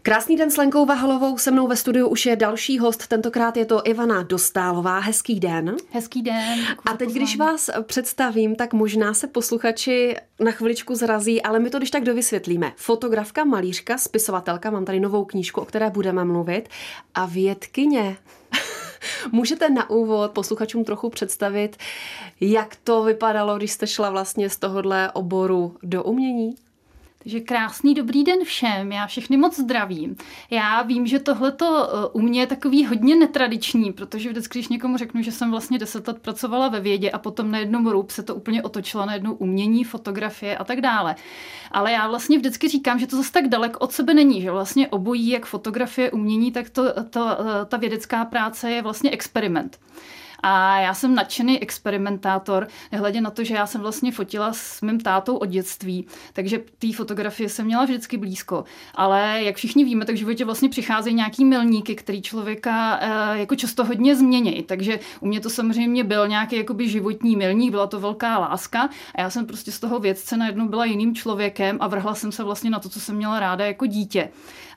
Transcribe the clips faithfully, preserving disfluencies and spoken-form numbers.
Krásný den s Lenkou Vahalovou, se mnou ve studiu už je další host, tentokrát je to Ivana Dostálová. Hezký den. Hezký den. A teď, když vás představím, tak možná se posluchači na chviličku zrazí, ale my to když tak dovysvětlíme. Fotografka, malířka, spisovatelka, mám tady novou knížku, o které budeme mluvit, a vědkyně. Můžete na úvod posluchačům trochu představit, jak to vypadalo, když jste šla vlastně z tohohle oboru do umění? Takže krásný dobrý den všem, já všechny moc zdravím. Já vím, že tohleto u mě je takový hodně netradiční, protože vždycky, když někomu řeknu, že jsem vlastně deset let pracovala ve vědě a potom na jednom růb se to úplně otočilo na jednou umění, fotografie a tak dále. Ale já vlastně vždycky říkám, že to zase tak daleko od sebe není, že vlastně obojí, jak fotografie, umění, tak to, to, ta vědecká práce je vlastně experiment. A já jsem nadšený experimentátor, nehledě na to, že já jsem vlastně fotila s mým tátou od dětství, takže té fotografie jsem měla vždycky blízko. Ale jak všichni víme, tak v životě vlastně přicházejí nějaký milníky, který člověka e, jako často hodně změní. Takže u mě to samozřejmě byl nějaký jakoby životní milník, byla to velká láska a já jsem prostě z toho vědce najednou byla jiným člověkem a vrhla jsem se vlastně na to, co jsem měla ráda jako dítě.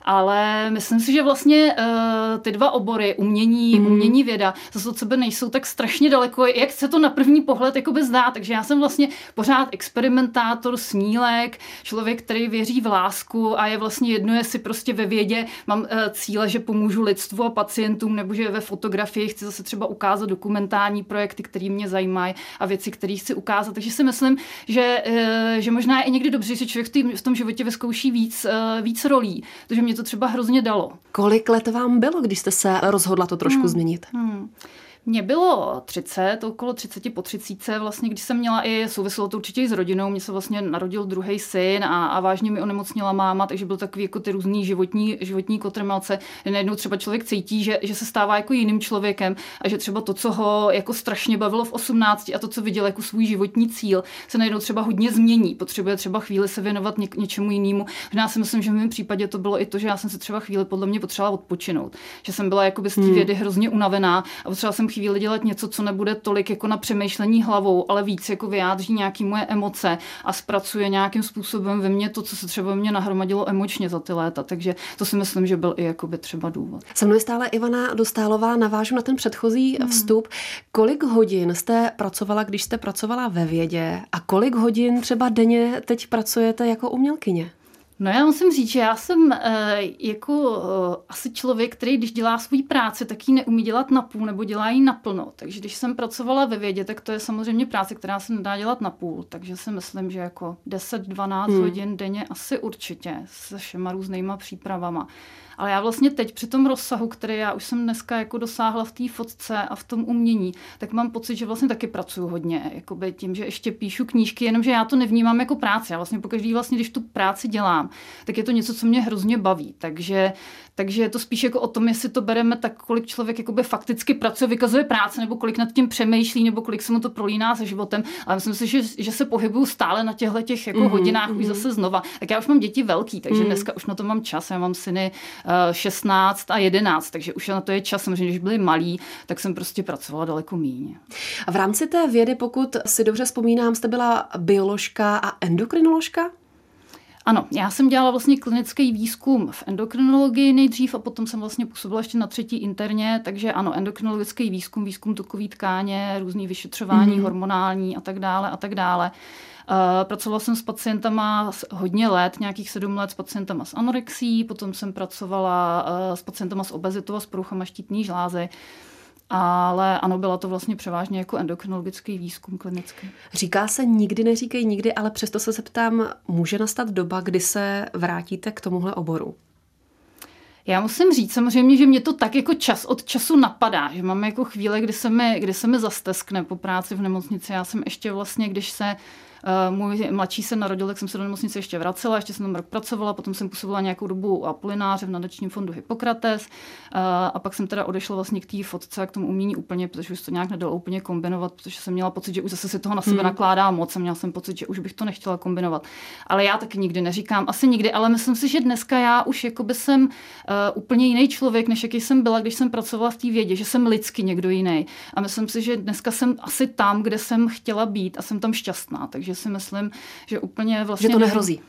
Ale myslím si, že vlastně uh, ty dva obory, umění, mm. umění, věda, zase od sebe nejsou tak strašně daleko, jak se to na první pohled jakoby zdá. Takže já jsem vlastně pořád experimentátor, snílek, člověk, který věří v lásku a je vlastně jedno, jestli prostě ve vědě mám uh, cíle, že pomůžu lidstvu a pacientům, nebo že ve fotografii chci zase třeba ukázat dokumentární projekty, které mě zajímají a věci, které chci ukázat. Takže si myslím, že, uh, že možná je i někdy dobře, že člověk v tom životě vyzkouší víc, uh, víc rolí. Takže mě to třeba hrozně dalo. Kolik let vám bylo, když jste se rozhodla to trošku hmm. změnit? Hmm. Mně bylo třicet, okolo třicet po třicítce, vlastně, když jsem měla i, souviselo to určitě i s rodinou, mně se vlastně narodil druhý syn a, a vážně mi onemocnila máma, takže byl takový jako ty různý životní, životní kotrmelce, kdy najednou třeba člověk cítí, že, že se stává jako jiným člověkem a že třeba to, co ho jako strašně bavilo v osmnácti a to, co viděl jako svůj životní cíl, se najednou třeba hodně změní, potřebuje třeba chvíli se věnovat ně, něčemu jinému. Já si myslím, že v mém případě to bylo i to, že já jsem se třeba chvíli podle mě potřebovala odpočinout, že jsem byla jako z té vědy hrozně unavená a potřebovala jsem chvíli dělat něco, co nebude tolik jako na přemýšlení hlavou, ale víc jako vyjádří nějaký moje emoce a zpracuje nějakým způsobem ve mně to, co se třeba ve mně nahromadilo emočně za ty léta. Takže to si myslím, že byl i jakoby třeba důvod. Se mnou je stále Ivana Dostálová, navážu na ten předchozí hmm. vstup. Kolik hodin jste pracovala, když jste pracovala ve vědě a kolik hodin třeba denně teď pracujete jako umělkyně? No já musím říct, že já jsem e, jako e, asi člověk, který když dělá svou práci, tak ji neumí dělat napůl nebo dělá ji naplno. Takže když jsem pracovala ve vědě, tak to je samozřejmě práce, která se nedá dělat napůl. Takže si myslím, že jako deset dvanáct hmm. hodin denně asi určitě se všema různýma přípravama. Ale já vlastně teď při tom rozsahu, který já už jsem dneska jako dosáhla v té fotce a v tom umění, tak mám pocit, že vlastně taky pracuju hodně. Jakoby tím, že ještě píšu knížky, jenomže já to nevnímám jako práci. Já vlastně pokaždý vlastně, když tu práci dělám, tak je to něco, co mě hrozně baví. Takže, takže je to spíš jako o tom, jestli to bereme tak, kolik člověk jakoby fakticky pracuje, vykazuje práce, nebo kolik nad tím přemýšlí, nebo kolik se mu to prolíná se životem. Ale myslím si, že, že se pohybuju stále na těchto těch jako mm-hmm, hodinách mm-hmm. už zase znova. Tak já už mám děti velký, takže mm-hmm. dneska už na to mám čas. Já mám syny šestnáct a jedenáct, takže už na to je čas. Samozřejmě, když byli malí, tak jsem prostě pracovala daleko míň. A v rámci té vědy, pokud si dobře vzpomínám, jste byla bioložka a endokrinoložka? Ano, já jsem dělala vlastně klinický výzkum v endokrinologii nejdřív a potom jsem vlastně působila ještě na třetí interně, takže ano, endokrinologický výzkum, výzkum tukové tkáně, různý vyšetřování mm-hmm. hormonální a tak dále a tak dále. Uh, pracovala jsem s pacientama hodně let, nějakých sedm let s pacientama s anorexií, potom jsem pracovala uh, s pacientama s obezitou a s poruchama štítné žlázy. Ale ano, byla to vlastně převážně jako endokrinologický výzkum klinický. Říká se nikdy, neříkej nikdy, ale přesto se zeptám, může nastat doba, kdy se vrátíte k tomuhle oboru? Já musím říct samozřejmě, že mě to tak jako čas od času napadá, že mám jako chvíle, kdy se mi, kdy se mi zasteskne po práci v nemocnici. Já jsem ještě vlastně, když se Uh, můj mladší se narodil, tak jsem se do nemocnice ještě vracela, ještě jsem tam rok pracovala, potom jsem působila nějakou dobu apolináře v nadačním fondu Hippokrates uh, a pak jsem teda odešla vlastně k té fotce a k tomu umění úplně, protože už to nějak nedalo úplně kombinovat, protože jsem měla pocit, že už zase si toho na sebe hmm. nakládá moc a měla jsem pocit, že už bych to nechtěla kombinovat. Ale já taky nikdy neříkám, asi nikdy, ale myslím si, že dneska já už jakoby jsem uh, úplně jiný člověk, než jaký jsem byla, když jsem pracovala v té vědě, že jsem lidsky někdo jiný. A myslím si, že dneska jsem asi tam, kde jsem chtěla být a jsem tam šťastná, takže že si myslím, že úplně vlastně... Že to nehrozí.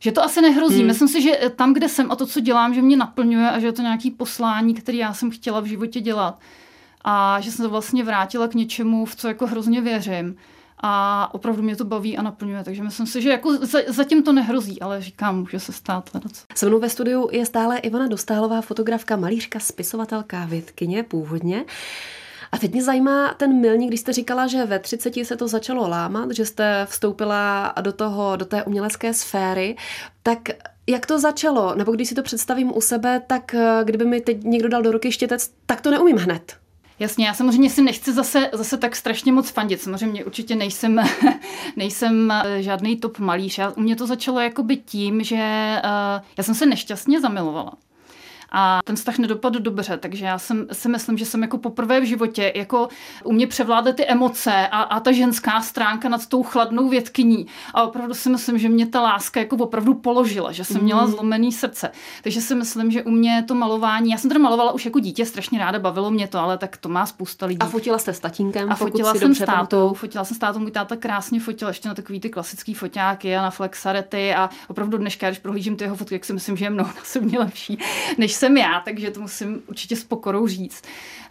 Že to asi nehrozí. Hmm. Myslím si, že tam, kde jsem a to, co dělám, že mě naplňuje a že je to nějaký poslání, který já jsem chtěla v životě dělat. A že jsem se vlastně vrátila k něčemu, v co jako hrozně věřím. A opravdu mě to baví a naplňuje. Takže myslím si, že jako zatím to nehrozí, ale říkám, může se stát. Se mnou ve studiu je stále Ivana Dostálová, fotografka, malířka, spisovatelka, vědkyně původně. A teď mě zajímá ten milník, když jste říkala, že ve třiceti se to začalo lámat, že jste vstoupila do toho, do té umělecké sféry, tak jak to začalo? Nebo když si to představím u sebe, tak kdyby mi teď někdo dal do ruky štětec, tak to neumím hned. Jasně, já samozřejmě si nechci zase, zase tak strašně moc fandit. Samozřejmě určitě nejsem, nejsem žádný top malíř. Já, u mě to začalo jakoby tím, že uh, já jsem se nešťastně zamilovala. A ten vztah nedopadl dobře, takže já jsem, si myslím, že jsem jako poprvé v životě jako u mě převládly ty emoce a, a ta ženská stránka nad tou chladnou vědkyní. A opravdu si myslím, že mě ta láska jako opravdu položila, že jsem mm. měla zlomený srdce. Takže si myslím, že u mě to malování, já jsem teda malovala už jako dítě, strašně ráda, bavilo mě to, ale tak to má spousta lidí. A fotila jste s tatínkem? A fotila jsem s tátou, fotila jsem s tátou, můj táta krásně fotil ještě na takový ty klasický foťáky a na flexarety a opravdu dneška, když prohlížím ty jeho fotky, jak si myslím, že je mnohonásobně lepší, než jsem já, takže to musím určitě s pokorou říct.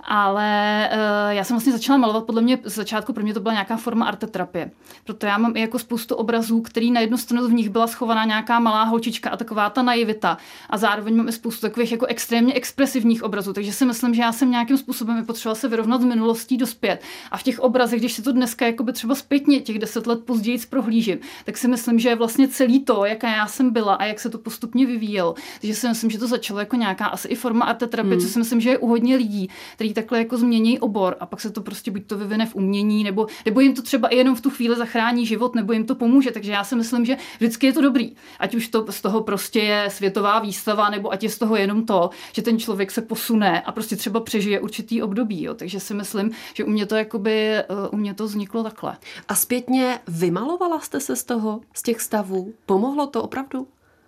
Ale uh, já jsem vlastně začala malovat, podle mě z začátku pro mě to byla nějaká forma arteterapie. Proto já mám i jako spoustu obrazů, který na jednu stranu v nich byla schovaná nějaká malá holčička a taková ta naivita. A zároveň mám i spoustu takových jako extrémně expresivních obrazů, takže si myslím, že já jsem nějakým způsobem potřebovala se vyrovnat s minulostí dospět. A v těch obrazech, když si to dneska jakoby třeba zpětně těch deset let později prohlížím, tak si myslím, že je vlastně celý to, jaká já jsem byla a jak se to postupně vyvíjelo. Takže si myslím, že to začalo jako nějaká asi i forma arteterapie, mm. co si myslím, že je u hodně lidí, kteří takhle jako změní obor a pak se to prostě buď to vyvine v umění, nebo, nebo jim to třeba i jenom v tu chvíli zachrání život, nebo jim to pomůže. Takže já si myslím, že vždycky je to dobrý. Ať už to z toho prostě je světová výstava, nebo ať je z toho jenom to, že ten člověk se posune a prostě třeba přežije určitý období. Jo. Takže si myslím, že u mě to jakoby, u mě to vzniklo takhle. A zpětně vymalovala jste se z toho, z těch stavů? Pomohlo to opravdu?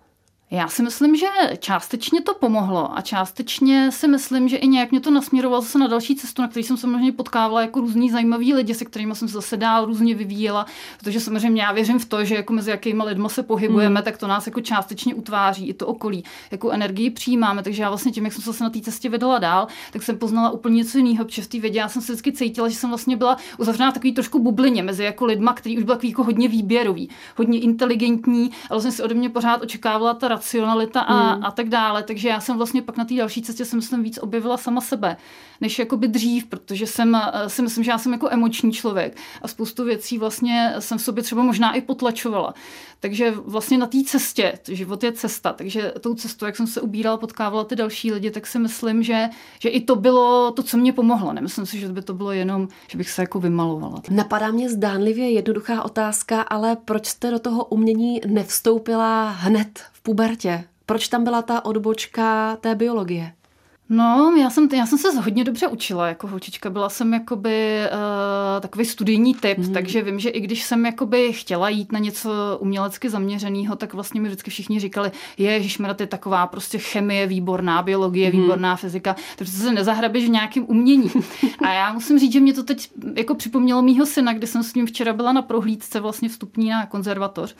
Já si myslím, že částečně to pomohlo a částečně si myslím, že i nějak mě to nasměrovalo zase na další cestu, na který jsem samozřejmě potkávala jako různý zajímavý lidi, se kterými jsem se zase dál různě vyvíjela, protože samozřejmě já věřím v to, že jako mezi jakýma lidma se pohybujeme, hmm. tak to nás jako částečně utváří, i to okolí, jako energii přijímáme, takže já vlastně tím, jak jsem se na té cestě vydala dál, tak jsem poznala úplně něco jiného, protože v té vědě já jsem se vždycky cítila, že jsem vlastně byla uzavřená v takový trošku bublině mezi jako lidma, kteří už byli jako hodně výběrový, hodně inteligentní, ale jsem si ode mě pořád očekávala ta racionalita a, hmm. a tak dále. Takže já jsem vlastně pak na té další cestě jsem myslím víc objevila sama sebe, než jakoby dřív, protože jsem si myslím, že já jsem jako emoční člověk a spoustu věcí vlastně jsem v sobě třeba možná i potlačovala. Takže vlastně na té cestě, život je cesta, takže tou cestou, jak jsem se ubírala, potkávala ty další lidi, tak si myslím, že, že i to bylo to, co mě pomohlo. Nemyslím si, že by to bylo jenom, že bych se jako vymalovala. Napadá mě zdánlivě jednoduchá otázka, ale proč jste do toho umění nevstoupila hned v pubertě? Proč tam byla ta odbočka té biologie? No, já jsem, já jsem se hodně dobře učila jako holčička. Byla jsem jakoby uh, takový studijní typ, mm. takže vím, že i když jsem jakoby chtěla jít na něco umělecky zaměřeného, tak vlastně mi vždycky všichni říkali, ježišmarja, ty taková prostě chemie výborná, biologie mm. výborná, fyzika, takže se nezahrabeš v nějakém umění. A já musím říct, že mě to teď jako připomnělo mýho syna, kdy jsem s ním včera byla na prohlídce vlastně vstupní na konzervatoř.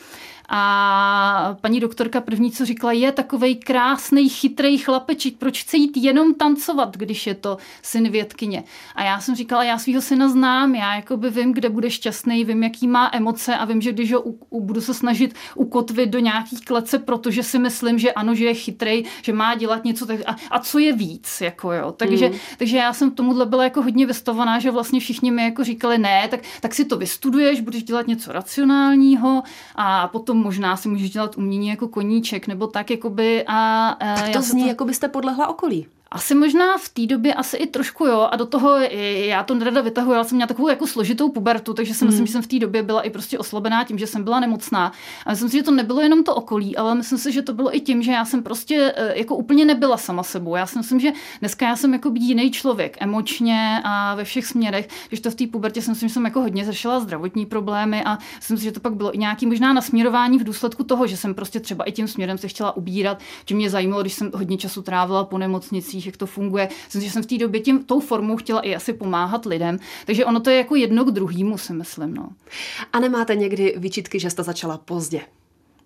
A paní doktorka první, co říkala, je takovej krásnej, chytrej chlapečík, proč chce jít jenom tancovat, když je to syn vědkyně. A já jsem říkala, já svýho syna znám, já jakoby vím, kde bude šťastný, vím, jaký má emoce a vím, že když ho u, u, budu se snažit ukotvit do nějaký klece, protože si myslím, že ano, že je chytrej, že má dělat něco tak, a, a co je víc, jako jo. Takže, mm. takže já jsem tomuhle byla jako hodně vystavaná, že vlastně všichni mi jako říkali, ne, tak, tak si to vystuduješ, budeš dělat něco racionálního a potom možná si můžeš dělat umění jako koníček, nebo tak, jakoby. A, a tak to zní, to... jako byste podlehla okolí. Asi možná v té době asi i trošku, jo, a do toho já to nerada vytahuji, já jsem měla takovou jako složitou pubertu, takže si myslím, hmm. že jsem v té době byla i prostě oslabená tím, že jsem byla nemocná. A myslím si, že to nebylo jenom to okolí, ale myslím si, že to bylo i tím, že já jsem prostě jako úplně nebyla sama sebou. Já si myslím, že dneska já jsem jako být jiný člověk, emočně a ve všech směrech, když to v té pubertě si myslím, že jsem jako hodně řešila zdravotní problémy a myslím si, že to pak bylo i nějaký možná nasměrování v důsledku toho, že jsem prostě třeba i tím směrem se chtěla ubírat, že mě zajímalo, když jsem hodně času trávila po nemocnicích, jak to funguje. Myslím, že jsem v té době tím, tou formou chtěla i asi pomáhat lidem. Takže ono to je jako jedno k druhýmu, si myslím. No. A nemáte někdy výčitky, že jste začala pozdě?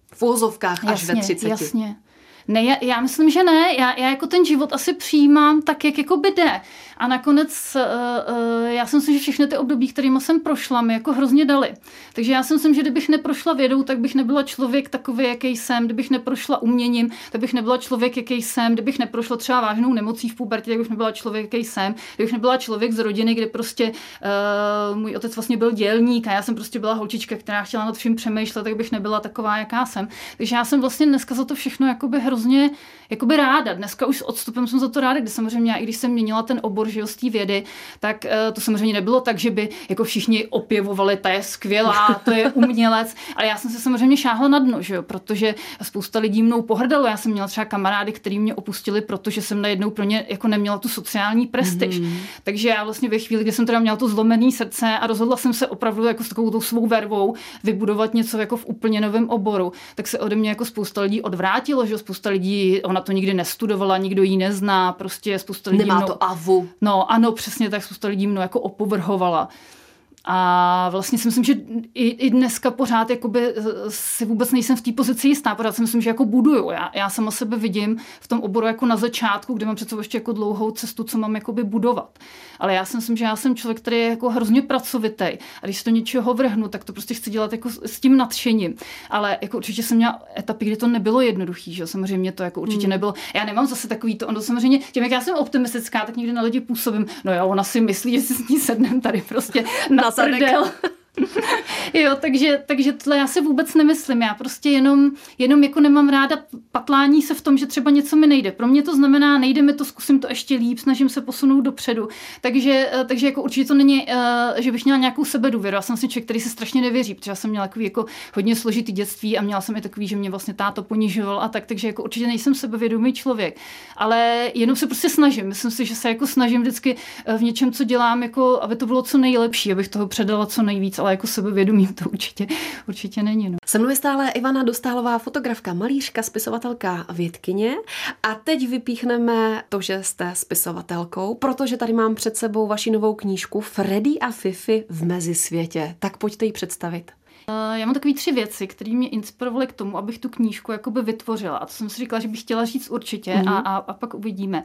v uvozovkách až jasně, ve třiceti. Jasně. Ne, já, já myslím, že ne. Já, já jako ten život asi přijímám tak, jak jako by jde. A nakonec uh, uh, já si myslím, že všechny ty období, kterými jsem prošla, mi jako hrozně dali. Takže já si myslím, že kdybych neprošla vědou, tak bych nebyla člověk takový, jaký jsem. Kdybych neprošla uměním, tak bych nebyla člověk, jaký jsem. Kdybych neprošla třeba vážnou nemocí v pubertě, tak bych nebyla člověk, jaký jsem. Kdybych nebyla člověk z rodiny, kde prostě uh, můj otec vlastně byl dělník a já jsem prostě byla holčička, která chtěla nad vším přemýšlet, tak bych nebyla taková, jaká jsem. Takže já jsem vlastně dneska za to všechno jakoby hrozně jakoby ráda. Dneska už s odstupem jsem za to ráda, kdy samozřejmě, i když jsem měnila ten obor, že jo, z té vědy, tak uh, to samozřejmě nebylo tak, že by jako všichni opěvovali, ta je skvělá, to je umělec, ale já jsem se samozřejmě šáhla na dno, že jo, protože spousta lidí mnou pohrdalo. Já jsem měla třeba kamarády, kteří mě opustili, protože jsem najednou pro ně jako neměla tu sociální prestiž. Mm-hmm. Takže já vlastně ve chvíli, kdy jsem teda měla to zlomené srdce a rozhodla jsem se opravdu jako s takovou tou svou vervou vybudovat něco jako v úplně novém oboru, tak se ode mě jako spousta lidí odvrátilo, že spousta lidí, ona to nikdy nestudovala, nikdo ji nezná, prostě spousta lidí nemá mnou, to avu. No ano, přesně tak, spousta lidí mnou jako opovrhovala. A vlastně si myslím, že i, i dneska pořád jakoby si vůbec nejsem v té pozici jistá. Pořád si myslím, že jako buduju. Já, já sama sebe vidím v tom oboru jako na začátku, kde mám před sebou ještě jako dlouhou cestu, co mám jakoby budovat. Ale já si myslím, že já jsem člověk, který je jako hrozně pracovitý. A když to něčeho vrhnu, tak to prostě chci dělat jako s tím nadšením. Ale jako určitě jsem měla etapy, kdy to nebylo jednoduchý, že samozřejmě to jako určitě hmm. nebylo. Já nemám zase takový to, ono samozřejmě, tím jak já jsem optimistická, tak někdy na lidi působím. No jo, ona si myslí, že si s ní sednem tady prostě na prdel. Jo, takže, takže tohle já si vůbec nemyslím. Já prostě jenom, jenom jako nemám ráda patlání se v tom, že třeba něco mi nejde. Pro mě to znamená, nejde mi to, zkusím to ještě líp, snažím se posunout dopředu. Takže, takže jako určitě to není, že bych měla nějakou sebedůvěru. Já jsem si člověk, který se strašně nevěří, protože já jsem měla takový jako hodně složitý dětství a měla jsem i takový, že mě vlastně táto ponižoval a tak, takže jako určitě nejsem sebevědomý člověk. Ale jenom se prostě snažím. Myslím si, že se jako snažím vždycky v něčem, co dělám, jako aby to bylo co nejlepší, abych toho předala co nejvíc, ale jako sebevědomí to určitě, určitě není. No. Se mnou je stále Ivana Dostálová, fotografka, malířka, spisovatelka, vědkyně. A teď vypíchneme to, že jste spisovatelkou, protože tady mám před sebou vaši novou knížku Freddy a Fifi v mezisvětě. Tak pojďte ji představit. Já mám takové tři věci, které mě inspirovaly k tomu, abych tu knížku jakoby vytvořila. A to jsem si říkala, že bych chtěla říct určitě mm-hmm. a, a, a pak uvidíme.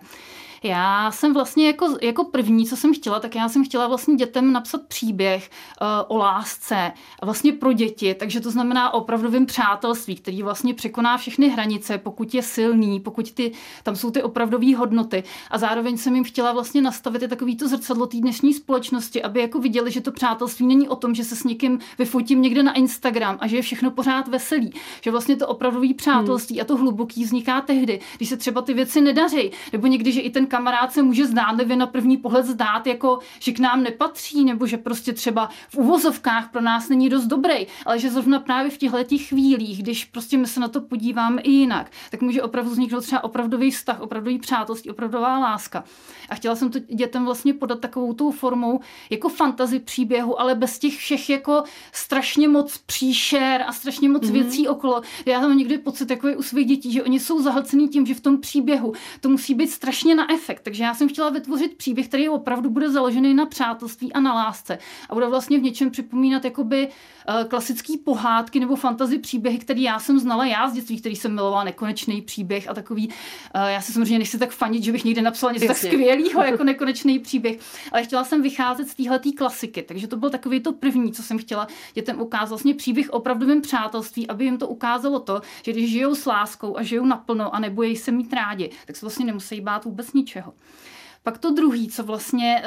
Já jsem vlastně jako, jako první, co jsem chtěla, tak já jsem chtěla vlastně dětem napsat příběh uh, o lásce vlastně pro děti, takže to znamená o opravdovém přátelství, který vlastně překoná všechny hranice, pokud je silný, pokud ty, tam jsou ty opravdové hodnoty. A zároveň jsem jim chtěla vlastně nastavit i takovýto zrcadlo té dnešní společnosti, aby jako viděli, že to přátelství není o tom, že se s někým vyfotím někde na Instagram a že je všechno pořád veselý, že vlastně to opravdové přátelství hmm. a to hluboký vzniká tehdy, když se třeba ty věci nedaří, nebo někdy, že i ten kamarád se může zdánlivě na první pohled zdát, jako že k nám nepatří, nebo že prostě třeba v uvozovkách pro nás není dost dobrý, ale že zrovna právě v těchto chvílích, když prostě my se na to podíváme i jinak, tak může opravdu vzniknout třeba opravdový vztah, opravdový přátelství, opravdová láska. A chtěla jsem to dětem vlastně podat takovou tou formou jako fantasy příběhu, ale bez těch všech jako strašně moc příšer a strašně moc mm-hmm. věcí okolo. Já mám někdy pocit takový u svých dětí, že oni jsou zahlcený tím, že v tom příběhu to musí být strašně na efekt. Takže já jsem chtěla vytvořit příběh, který opravdu bude založený na přátelství a na lásce. A bude vlastně v něčem připomínat jakoby uh, klasický pohádky nebo fantasy příběhy, který já jsem znala já z dětství, který jsem milovala, Nekonečný příběh a takový. Uh, já si samozřejmě nechci tak fanit, že bych někde napsala něco Jasně. tak skvělého jako Nekonečný příběh, ale chtěla jsem vycházet z téhleté klasiky. Takže to byl takový to první, co jsem chtěla dětem ukázat, vlastně příběh o opravdovém přátelství, aby jim to ukázalo to, že když žijou s láskou a žijou naplno a nebojí se mít rádi, tak se vlastně nemusí bát vůbec ničeho. Pak to druhý, co vlastně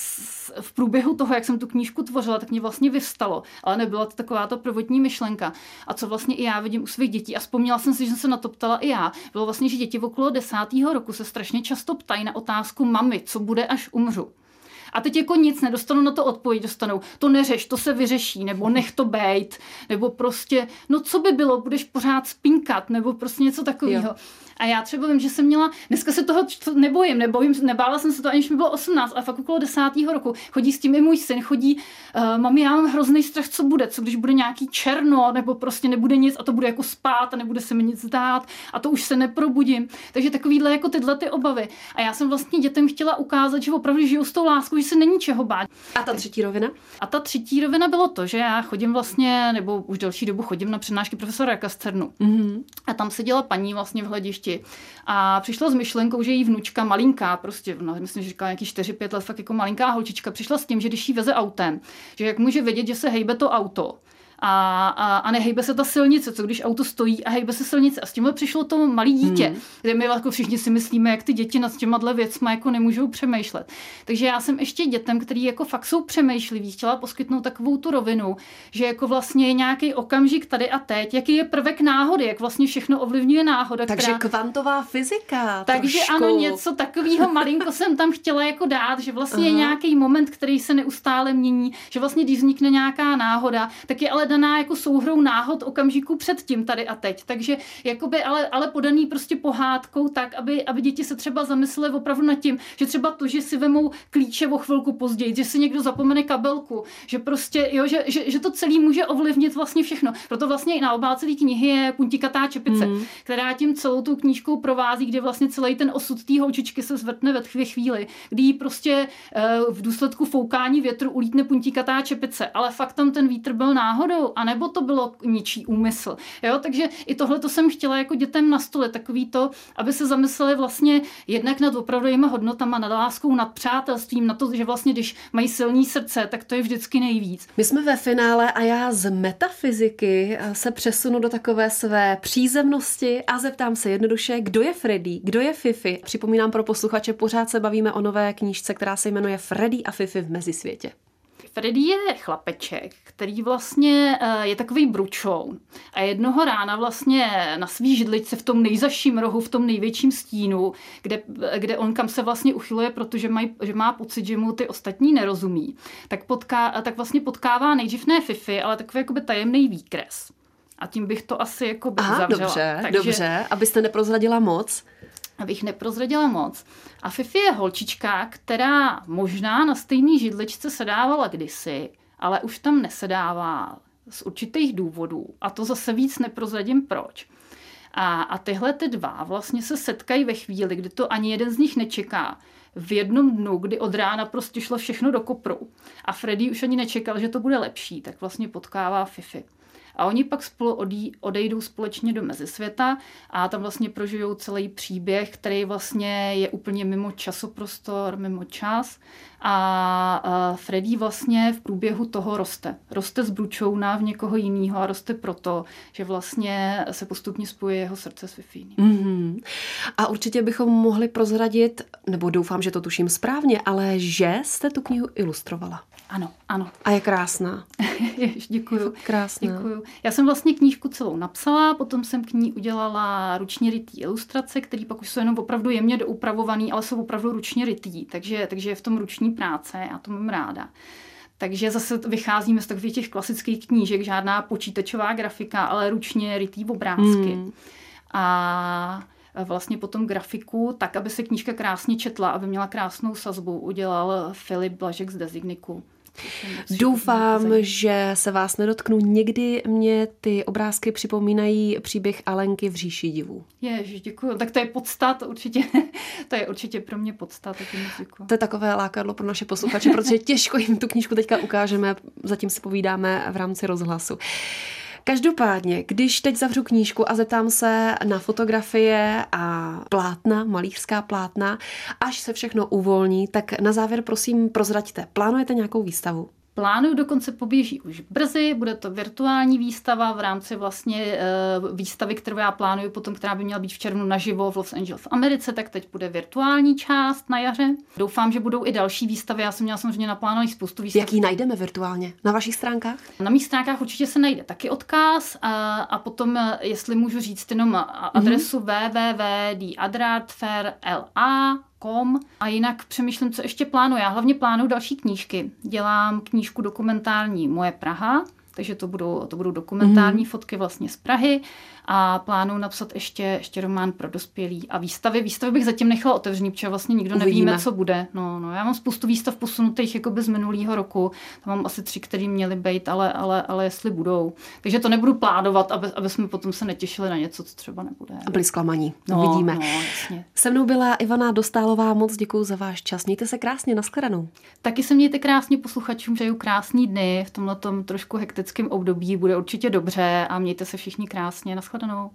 v průběhu toho, jak jsem tu knížku tvořila, tak mě vlastně vyvstalo, ale nebyla to taková ta prvotní myšlenka. A co vlastně i já vidím u svých dětí, a vzpomněla jsem si, že jsem se na to ptala i já, bylo vlastně, že děti okolo desátého roku se strašně často ptají na otázku mami, co bude, až umřu. A teď jako nic, nedostanu na to odpověď, dostanou, to neřeš, to se vyřeší, nebo nech to bejt, nebo prostě, no co by bylo, budeš pořád spinkat, nebo prostě něco takového. Jo. A já třeba vím, že jsem měla, dneska se toho nebojím, nebojím, nebála jsem se to, aniž mi bylo osmnáct, ale fakt okolo desátého roku. Chodí s tím i můj syn, chodí, uh, mami, já mám hrozný strach, co bude, co když bude nějaký černo, nebo prostě nebude nic a to bude jako spát a nebude se mi nic zdát a to už se neprobudím. Takže takovýhle jako tyhle ty obavy. A já jsem vlastně dětem chtěla ukázat, že opravdu žijou s tou láskou, že se není čeho bát. A ta třetí rovina? A ta třetí rovina bylo to, že já chodím vlastně, nebo už delší dobu chodím na přednášky profesora Kasternu. Mm-hmm. A tam seděla paní vlastně v hledišti a přišla s myšlenkou, že její vnučka malinká, prostě, no, myslím, že říkala nějaký čtyři pět let, fakt jako malinká holčička, přišla s tím, že když jí veze autem, že jak může vědět, že se hejbe to auto, A, a, a nehejbe se ta silnice, co když auto stojí a hejbe se silnice. A s tímhle přišlo to malé dítě, hmm. kde my jako všichni si myslíme, jak ty děti nad těma věcma jako nemůžou přemýšlet. Takže já jsem ještě dětem, který jako fakt jsou přemýšliví, chtěla poskytnout takovou tu rovinu, že jako vlastně je nějaký okamžik tady a teď, jaký je prvek náhody, jak vlastně všechno ovlivňuje náhoda. Takže která... kvantová fyzika. Takže trošku. Ano, něco takového malinko jsem tam chtěla jako dát, že vlastně je nějaký moment, který se neustále mění, že vlastně když vznikne nějaká náhoda, tak je ale daná jako souhrou náhod okamžiku předtím tady a teď. Takže jakoby ale, ale podaný prostě pohádkou tak, aby, aby děti se třeba zamyslely opravdu nad tím, že třeba to, že si vemou klíče o chvilku později, že si někdo zapomene kabelku, že prostě, jo, že, že, že to celý může ovlivnit vlastně všechno. Proto vlastně i na obálce té knihy je puntikatá čepice, mm. která tím celou tou knížkou provází, kde vlastně celý ten osud té holčičky se zvrtne ve chvíli, kdy jí prostě v důsledku foukání větru ulítne puntikatá čepice, ale fakt tam ten vítr byl náhodou, anebo to bylo ničí úmysl. Jo? Takže i tohle to jsem chtěla jako dětem nastolit, takový to, aby se zamysleli vlastně jednak nad opravdovými hodnotama, nad láskou, nad přátelstvím, na to, že vlastně když mají silný srdce, tak to je vždycky nejvíc. My jsme ve finále a já z metafyziky se přesunu do takové své přízemnosti a zeptám se jednoduše, kdo je Freddy, kdo je Fifi. Připomínám pro posluchače, pořád se bavíme o nové knížce, která se jmenuje Freddy a Fifi v mezisvětě. Freddy je chlapeček, který vlastně je takový bručoun a jednoho rána vlastně na svý židličce v tom nejzaším rohu, v tom největším stínu, kde, kde on kam se vlastně uchyluje, protože maj, že má pocit, že mu ty ostatní nerozumí, tak, potká, tak vlastně potkává nejdřív ne Fifi, ale takový jakoby tajemný výkres. A tím bych to asi jako by uzavřela. Dobře, Takže, dobře, abyste neprozradila moc. Abych neprozradila moc. A Fifi je holčička, která možná na stejný židličce sedávala kdysi, ale už tam nesedává z určitých důvodů. A to zase víc neprozradím proč. A, a tyhle ty dva vlastně se setkají ve chvíli, kdy to ani jeden z nich nečeká. V jednom dnu, kdy od rána prostě šlo všechno do kopru. A Freddy už ani nečekal, že to bude lepší, tak vlastně potkává Fifi. A oni pak spolu odjí, odejdou společně do mezisvěta a tam vlastně prožijou celý příběh, který vlastně je úplně mimo časoprostor, mimo čas. A Freddy vlastně v průběhu toho roste. Roste z bručouna v někoho jiného a roste proto, že vlastně se postupně spojuje jeho srdce s Fifi. Mm-hmm. A určitě bychom mohli prozradit, nebo doufám, že to tuším správně, ale že jste tu knihu ilustrovala. Ano, ano. A je krásná. Jež, děkuju. Krásná. Děkuju. Já jsem vlastně knížku celou napsala, potom jsem k ní udělala ručně rytý ilustrace, které pak už jsou jenom opravdu jemně doupravovaný, ale jsou opravdu ručně rytý, takže, takže je v tom ruční práce, já to mám ráda. Takže zase vycházíme z takových těch klasických knížek, žádná počítačová grafika, ale ručně rytý obrázky. Hmm. A vlastně potom grafiku, tak, aby se knížka krásně četla, aby měla krásnou sazbu, udělal Filip Blažek z Designiku. Doufám, že se vás nedotknu. Někdy mě ty obrázky připomínají příběh Alenky v říši divů. Ježiš, děkuju. Tak to je podsta, to určitě, to je určitě pro mě podsta. To je takové lákadlo pro naše posluchače, protože těžko jim tu knížku teďka ukážeme, zatím si povídáme v rámci rozhlasu. Každopádně, když teď zavřu knížku a zeptám se na fotografie a plátna, malířská plátna, až se všechno uvolní, tak na závěr prosím prozraďte, plánujete nějakou výstavu? Plánuju, dokonce poběží už brzy, bude to virtuální výstava v rámci vlastně e, výstavy, kterou já plánuju potom, která by měla být v červnu naživo v Los Angeles v Americe, tak teď bude virtuální část na jaře. Doufám, že budou i další výstavy, já jsem měla samozřejmě naplánovaných spoustu výstav. Jaký najdeme virtuálně? Na vašich stránkách? Na mých stránkách určitě se najde taky odkaz a, a potom, jestli můžu říct jenom adresu mm-hmm. w w w tečka the adrat fair l a tečka com a jinak přemýšlím, co ještě plánuju. Já hlavně plánuju další knížky. Dělám knížku dokumentární Moje Praha, takže to budou, to budou dokumentární mm. fotky vlastně z Prahy a plánuju napsat ještě, ještě román pro dospělý a výstavy. Výstavy bych zatím nechala otevřený, protože vlastně nikdo Uvidíme. nevíme, co bude. No, no, já mám spoustu výstav posunutých jako bez minulého roku. Tam mám asi tři, které měly být, ale, ale, ale jestli budou. Takže to nebudu plánovat, aby, aby jsme potom se netěšili na něco, co třeba nebude. A byli zklamaní. No, Uvidíme. No, jasně. Se mnou byla Ivana Dostálová, moc děkuju za váš čas. Mějte se krásně, nashledanou. Taky se mějte krásně, posluchačům přeju krásný dny v tomhletom trošku hektickém období. Bude určitě dobře a mějte se všichni krásně, nashledanou.